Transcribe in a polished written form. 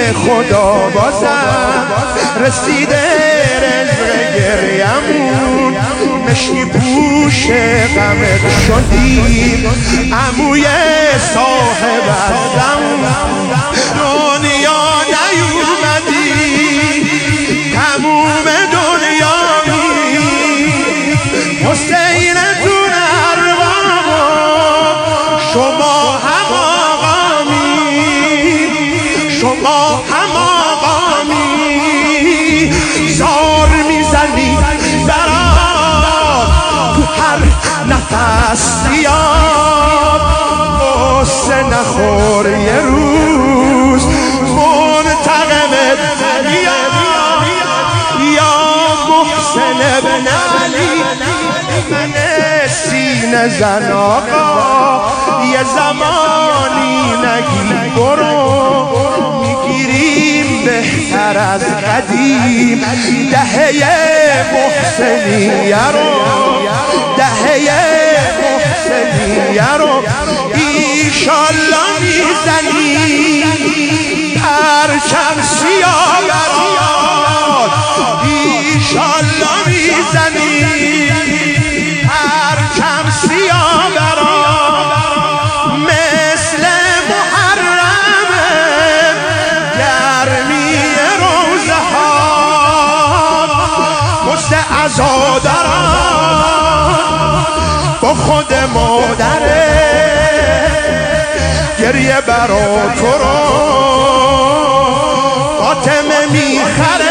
خدا بازم رسیده رزق گریمون مشکی پوش غمت شدیم عموی صاحب ازم دنیا نیومدی تموم دنیایی حسینتون اربابا شما هم آقامی شما هم آقامی زار میزنی برات تو هر نفس بیاد قصه نخور یه روز منتقمت بیاد یا محسن ابن علی من سینه زن آقا یه زمانی نگی برو میگیریم بهتر از قدیم دهه محسنیه رو دهه محسنیه رو ایشالله میزنی پرچم سیاه برات ایشالله میزنی پرچم سیاه برات مثل محرم گرمی روزه ها مست عزاداران با خود مادره گریه برا تو رو فاطمه میخره